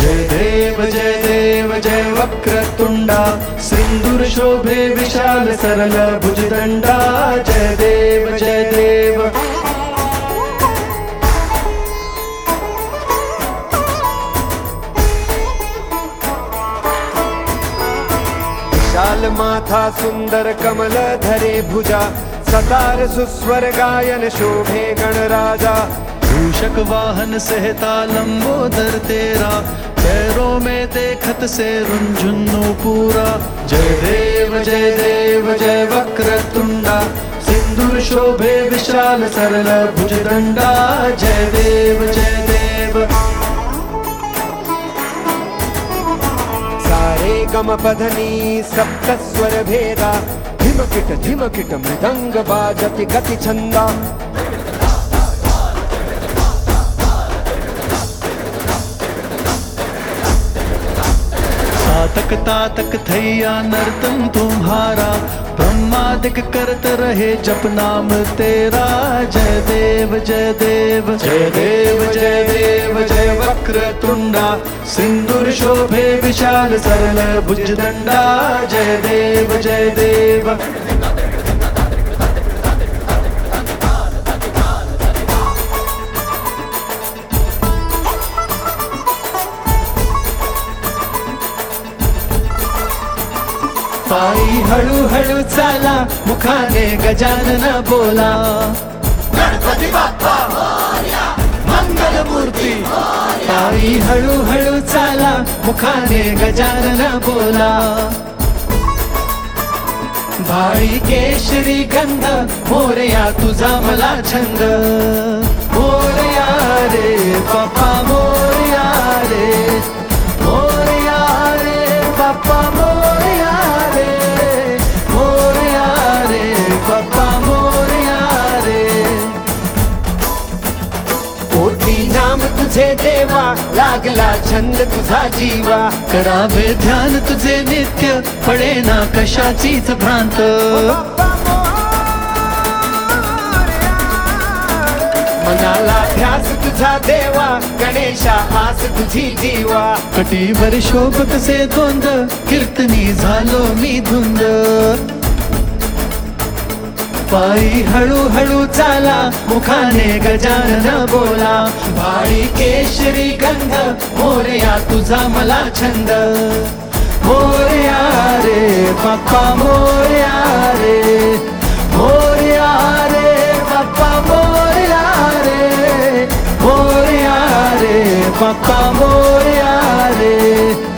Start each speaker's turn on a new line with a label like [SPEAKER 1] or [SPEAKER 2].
[SPEAKER 1] जय देव जय वक्रतुंडा सिंदूर शोभे विशाल सरल भुजदंडा जय देव जय देव।
[SPEAKER 2] विशाल माथा सुंदर कमल धरे भुजा सतार सुस्वर गायन शोभे गणराजा।
[SPEAKER 1] मूषक वाहन सहता लंबोदर तेरा पैरों में देखत से रुंझुन्नू पूरा। जय देव जय वक्रतुंडा सिंदूर शोभे विशाल सरल भुजदंडा जय देव जय देव।
[SPEAKER 2] सारे गम पधनी सप्त स्वर भेदा धिमकिट मृदंग बाजति गति छंदा।
[SPEAKER 1] तातक तातक थैया नर्तन तुम्हारा ब्रह्मादिक करत रहे जप नाम तेरा। जय देव जय देव जय वक्रतुंडा सिंदूर शोभे विशाल सरल भुजदंडा जय देव जय देव। पायी हळूहळू चाला मुखाने गजानन बोला। गणपती बाप्पा मोरया मंगल मूर्ती। पायी हळूहळू चाला मुखाने गजानन बोला। भाई केशरी गंध मोरया तुझा मला छंद। मोरया रे बाप्पा मोरया रे मोरया रे बाप्पा मोरया रे मोरया रे बाप्पा मोरया रे।
[SPEAKER 2] पोटी नाम तुझे देवा लागला छंद तुझा जीवा।
[SPEAKER 1] करावे ध्यान तुझे नित्य पडे ना कशाचीच भ्रांत।
[SPEAKER 2] मनाला ध्यास तुझा देवा गणेशा आस तुझी जीवा।
[SPEAKER 1] कटीवर शोभत से द्वंद कीर्तनी झालो मी धुंद। पायी हळूहळू चाला मुखाने गजानन बोला। भाई केशरी गंध मोरया तुझा मला छंद। मोरया रे बाप्पा मोरया रे मोरया रे बाप्पा मोरया रे मोरया रे बाप्पा मोरया रे।